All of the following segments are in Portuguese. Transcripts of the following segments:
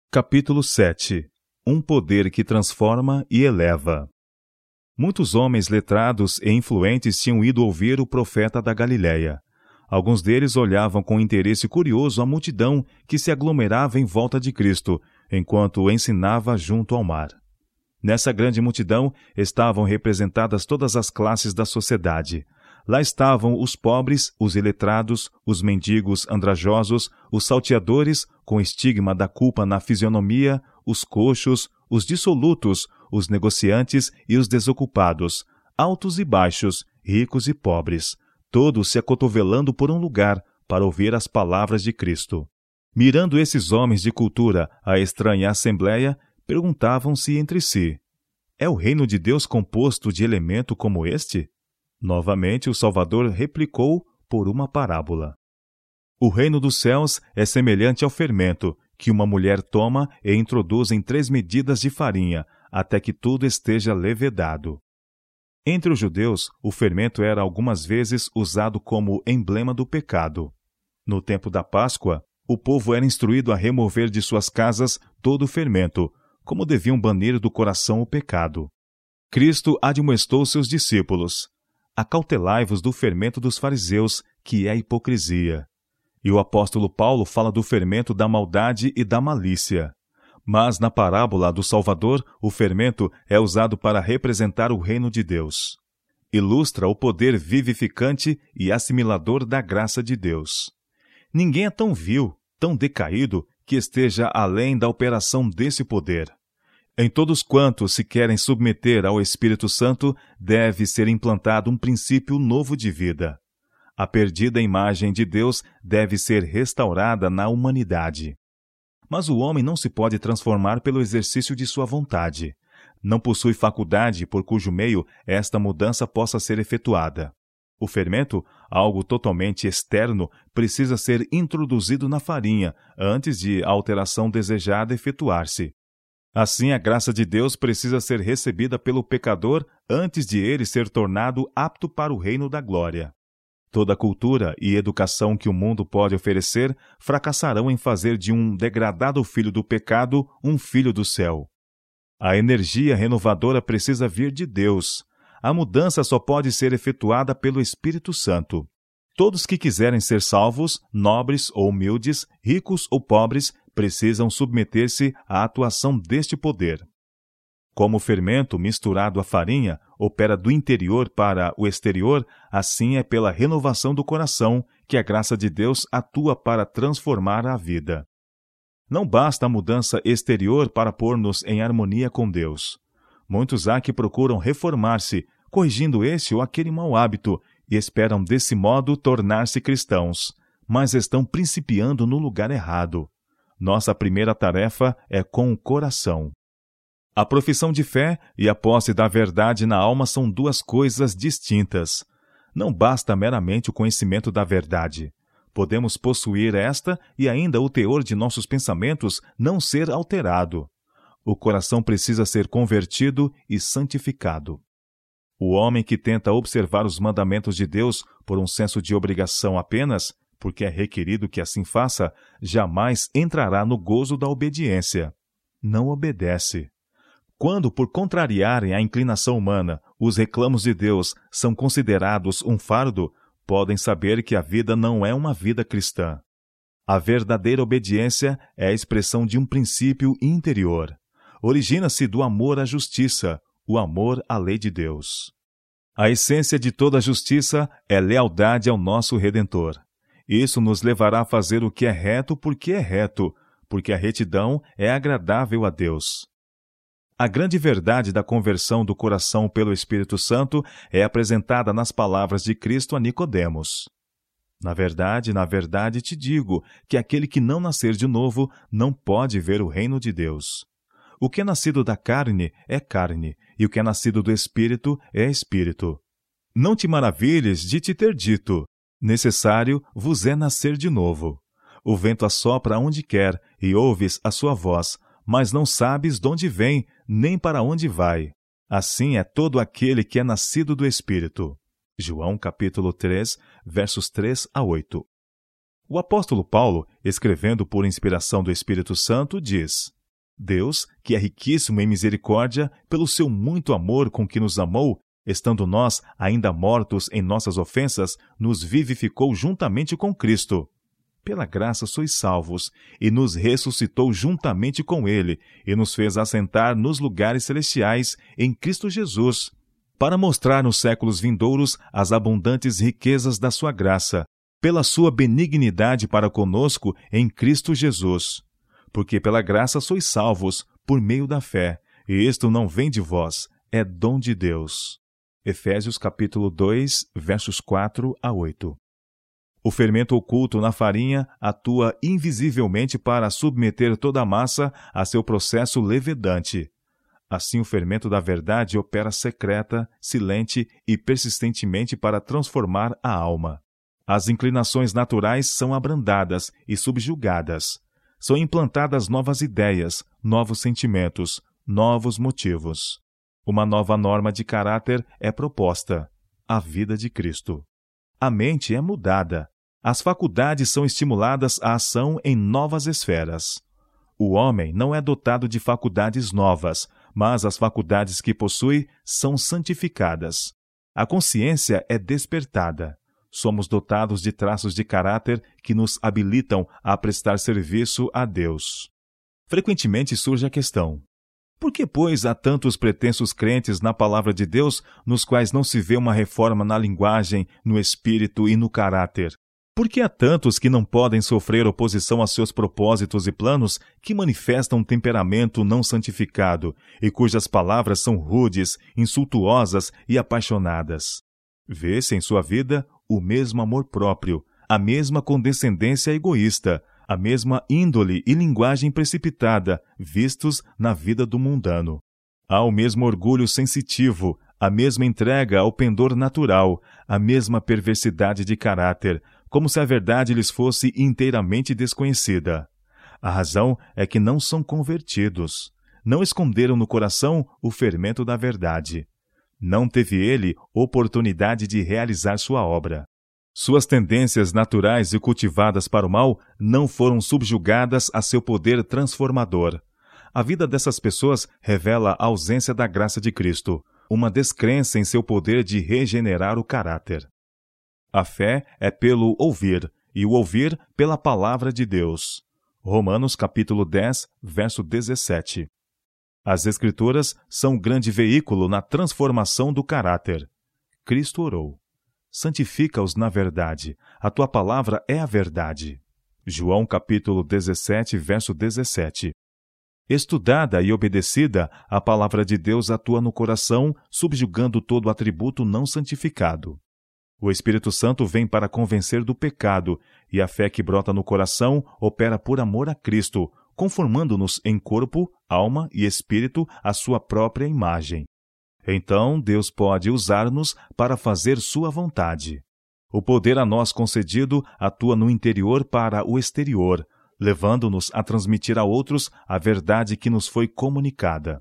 Capítulo 7. Um poder que transforma e eleva. Muitos homens letrados e influentes tinham ido ouvir o profeta da Galiléia. Alguns deles olhavam com interesse curioso a multidão que se aglomerava em volta de Cristo, enquanto ensinava junto ao mar. Nessa grande multidão estavam representadas todas as classes da sociedade. Lá estavam os pobres, os iletrados, os mendigos andrajosos, os salteadores, com estigma da culpa na fisionomia, os coxos, os dissolutos, os negociantes e os desocupados, altos e baixos, ricos e pobres, todos se acotovelando por um lugar para ouvir as palavras de Cristo. Mirando esses homens de cultura a estranha assembleia, perguntavam-se entre si: é o reino de Deus composto de elemento como este? Novamente o Salvador replicou por uma parábola. O reino dos céus é semelhante ao fermento, que uma mulher toma e introduz em 3 medidas de farinha, até que tudo esteja levedado. Entre os judeus, o fermento era algumas vezes usado como emblema do pecado. No tempo da Páscoa, o povo era instruído a remover de suas casas todo o fermento, como deviam banir do coração o pecado. Cristo admoestou seus discípulos: acautelai-vos do fermento dos fariseus, que é a hipocrisia. E o apóstolo Paulo fala do fermento da maldade e da malícia. Mas na parábola do Salvador, o fermento é usado para representar o reino de Deus. Ilustra o poder vivificante e assimilador da graça de Deus. Ninguém é tão vil, tão decaído, que esteja além da operação desse poder. Em todos quantos se querem submeter ao Espírito Santo, deve ser implantado um princípio novo de vida. A perdida imagem de Deus deve ser restaurada na humanidade. Mas o homem não se pode transformar pelo exercício de sua vontade. Não possui faculdade por cujo meio esta mudança possa ser efetuada. O fermento, algo totalmente externo, precisa ser introduzido na farinha antes de a alteração desejada efetuar-se. Assim, a graça de Deus precisa ser recebida pelo pecador antes de ele ser tornado apto para o reino da glória. Toda cultura e educação que o mundo pode oferecer fracassarão em fazer de um degradado filho do pecado um filho do céu. A energia renovadora precisa vir de Deus. A mudança só pode ser efetuada pelo Espírito Santo. Todos que quiserem ser salvos, nobres ou humildes, ricos ou pobres, precisam submeter-se à atuação deste poder. Como o fermento misturado à farinha opera do interior para o exterior, assim é pela renovação do coração que a graça de Deus atua para transformar a vida. Não basta a mudança exterior para pôr-nos em harmonia com Deus. Muitos há que procuram reformar-se, corrigindo esse ou aquele mau hábito, e esperam desse modo tornar-se cristãos, mas estão principiando no lugar errado. Nossa primeira tarefa é com o coração. A profissão de fé e a posse da verdade na alma são 2 coisas distintas. Não basta meramente o conhecimento da verdade. Podemos possuir esta e ainda o teor de nossos pensamentos não ser alterado. O coração precisa ser convertido e santificado. O homem que tenta observar os mandamentos de Deus por um senso de obrigação apenas, porque é requerido que assim faça, jamais entrará no gozo da obediência. Não obedece. Quando, por contrariarem a inclinação humana, os reclamos de Deus são considerados um fardo, podem saber que a vida não é uma vida cristã. A verdadeira obediência é a expressão de um princípio interior. Origina-se do amor à justiça, o amor à lei de Deus. A essência de toda a justiça é lealdade ao nosso Redentor. Isso nos levará a fazer o que é reto, porque a retidão é agradável a Deus. A grande verdade da conversão do coração pelo Espírito Santo é apresentada nas palavras de Cristo a Nicodemos. Na verdade te digo que aquele que não nascer de novo não pode ver o reino de Deus. O que é nascido da carne é carne, e o que é nascido do Espírito é Espírito. Não te maravilhes de te ter dito: necessário vos é nascer de novo. O vento assopra onde quer, e ouves a sua voz, mas não sabes de onde vem, nem para onde vai. Assim é todo aquele que é nascido do Espírito. João capítulo 3, versos 3 a 8. O apóstolo Paulo, escrevendo por inspiração do Espírito Santo, diz: Deus, que é riquíssimo em misericórdia, pelo seu muito amor com que nos amou, estando nós ainda mortos em nossas ofensas, nos vivificou juntamente com Cristo. Pela graça sois salvos, e nos ressuscitou juntamente com Ele, e nos fez assentar nos lugares celestiais em Cristo Jesus, para mostrar nos séculos vindouros as abundantes riquezas da sua graça, pela sua benignidade para conosco em Cristo Jesus. Porque pela graça sois salvos, por meio da fé, e isto não vem de vós, é dom de Deus. Efésios capítulo 2, versos 4 a 8. O fermento oculto na farinha atua invisivelmente para submeter toda a massa a seu processo levedante. Assim, o fermento da verdade opera secreta, silente e persistentemente para transformar a alma. As inclinações naturais são abrandadas e subjugadas. São implantadas novas ideias, novos sentimentos, novos motivos. Uma nova norma de caráter é proposta: a vida de Cristo. A mente é mudada. As faculdades são estimuladas à ação em novas esferas. O homem não é dotado de faculdades novas, mas as faculdades que possui são santificadas. A consciência é despertada. Somos dotados de traços de caráter que nos habilitam a prestar serviço a Deus. Frequentemente surge a questão: por que, pois, há tantos pretensos crentes na palavra de Deus, nos quais não se vê uma reforma na linguagem, no espírito e no caráter? Por que há tantos que não podem sofrer oposição a seus propósitos e planos, que manifestam um temperamento não santificado, e cujas palavras são rudes, insultuosas e apaixonadas? Vê-se em sua vida o mesmo amor próprio, a mesma condescendência egoísta, a mesma índole e linguagem precipitada vistos na vida do mundano. Há o mesmo orgulho sensitivo, a mesma entrega ao pendor natural, a mesma perversidade de caráter, como se a verdade lhes fosse inteiramente desconhecida. A razão é que não são convertidos. Não esconderam no coração o fermento da verdade. Não teve ele oportunidade de realizar sua obra. Suas tendências naturais e cultivadas para o mal não foram subjugadas a seu poder transformador. A vida dessas pessoas revela a ausência da graça de Cristo, uma descrença em seu poder de regenerar o caráter. A fé é pelo ouvir, e o ouvir pela palavra de Deus. Romanos capítulo 10, verso 17. As Escrituras são um grande veículo na transformação do caráter. Cristo orou: santifica-os na verdade, a tua palavra é a verdade. João capítulo 17, verso 17. Estudada e obedecida, a palavra de Deus atua no coração, subjugando todo atributo não santificado. O Espírito Santo vem para convencer do pecado, e a fé que brota no coração opera por amor a Cristo, conformando-nos em corpo, alma e espírito à sua própria imagem. Então, Deus pode usar-nos para fazer sua vontade. O poder a nós concedido atua no interior para o exterior, levando-nos a transmitir a outros a verdade que nos foi comunicada.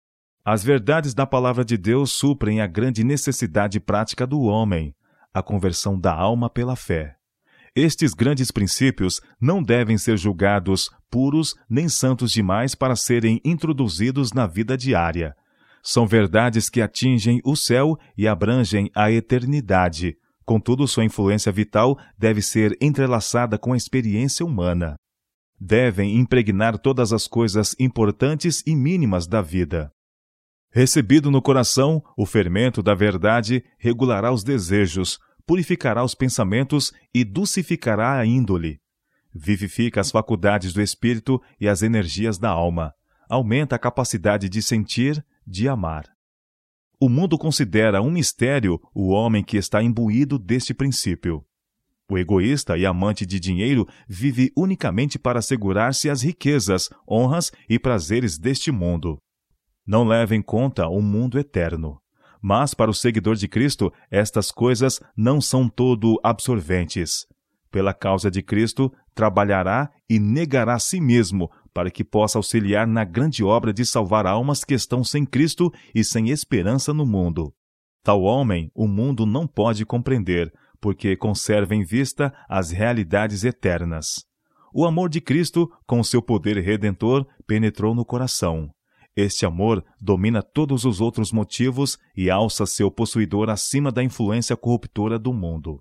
As verdades da palavra de Deus suprem a grande necessidade prática do homem, a conversão da alma pela fé. Estes grandes princípios não devem ser julgados puros nem santos demais para serem introduzidos na vida diária. São verdades que atingem o céu e abrangem a eternidade. Contudo, sua influência vital deve ser entrelaçada com a experiência humana. Devem impregnar todas as coisas importantes e mínimas da vida. Recebido no coração, o fermento da verdade regulará os desejos, purificará os pensamentos e dulcificará a índole. Vivifica as faculdades do espírito e as energias da alma. Aumenta a capacidade de sentir, de amar. O mundo considera um mistério o homem que está imbuído deste princípio. O egoísta e amante de dinheiro vive unicamente para assegurar-se as riquezas, honras e prazeres deste mundo. Não leva em conta o mundo eterno. Mas para o seguidor de Cristo, estas coisas não são todo absorventes. Pela causa de Cristo, trabalhará e negará a si mesmo para que possa auxiliar na grande obra de salvar almas que estão sem Cristo e sem esperança no mundo. Tal homem o mundo não pode compreender, porque conserva em vista as realidades eternas. O amor de Cristo, com seu poder redentor, penetrou no coração. Este amor domina todos os outros motivos e alça seu possuidor acima da influência corruptora do mundo.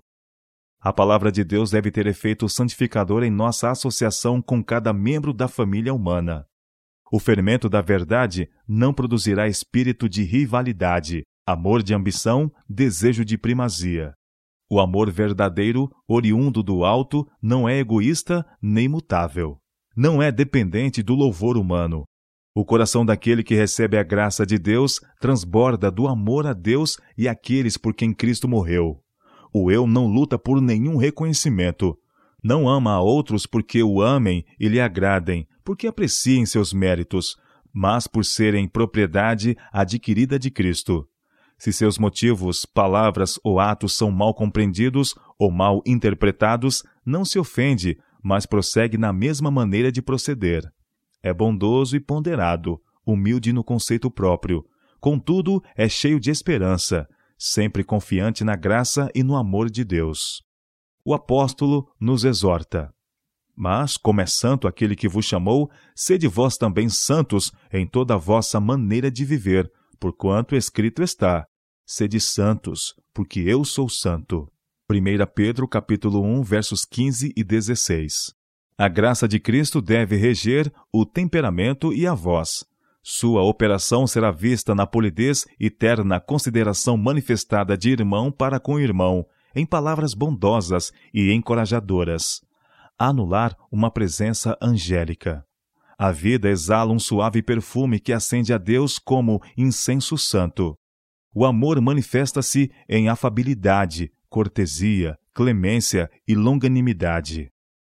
A palavra de Deus deve ter efeito santificador em nossa associação com cada membro da família humana. O fermento da verdade não produzirá espírito de rivalidade, amor de ambição, desejo de primazia. O amor verdadeiro, oriundo do alto, não é egoísta nem mutável. Não é dependente do louvor humano. O coração daquele que recebe a graça de Deus transborda do amor a Deus e àqueles por quem Cristo morreu. O eu não luta por nenhum reconhecimento. Não ama a outros porque o amem e lhe agradem, porque apreciem seus méritos, mas por serem propriedade adquirida de Cristo. Se seus motivos, palavras ou atos são mal compreendidos ou mal interpretados, não se ofende, mas prossegue na mesma maneira de proceder. É bondoso e ponderado, humilde no conceito próprio. Contudo, é cheio de esperança, sempre confiante na graça e no amor de Deus. O apóstolo nos exorta: mas, como é santo aquele que vos chamou, sede vós também santos em toda a vossa maneira de viver, porquanto escrito está: sede santos, porque eu sou santo. 1 Pedro capítulo 1, versos 15 e 16. A graça de Cristo deve reger o temperamento e a voz. Sua operação será vista na polidez e terna consideração manifestada de irmão para com irmão, em palavras bondosas e encorajadoras. Anular uma presença angélica. A vida exala um suave perfume que acende a Deus como incenso santo. O amor manifesta-se em afabilidade, cortesia, clemência e longanimidade.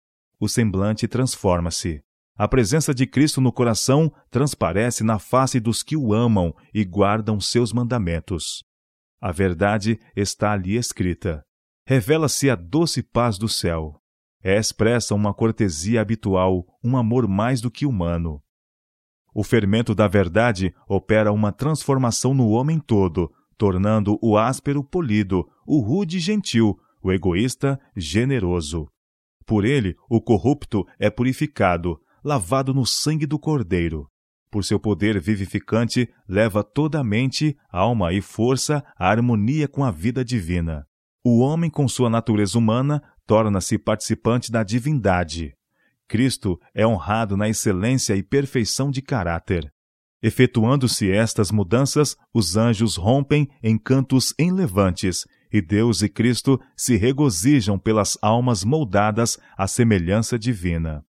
O semblante transforma-se. A presença de Cristo no coração transparece na face dos que o amam e guardam seus mandamentos. A verdade está ali escrita. Revela-se a doce paz do céu. É expressa uma cortesia habitual, um amor mais do que humano. O fermento da verdade opera uma transformação no homem todo, tornando o áspero polido, o rude gentil, o egoísta generoso. Por ele, o corrupto é purificado, lavado no sangue do Cordeiro. Por seu poder vivificante, leva toda a mente, alma e força à harmonia com a vida divina. O homem, com sua natureza humana, torna-se participante da divindade. Cristo é honrado na excelência e perfeição de caráter. Efetuando-se estas mudanças, os anjos rompem em cantos enlevantes, e Deus e Cristo se regozijam pelas almas moldadas à semelhança divina.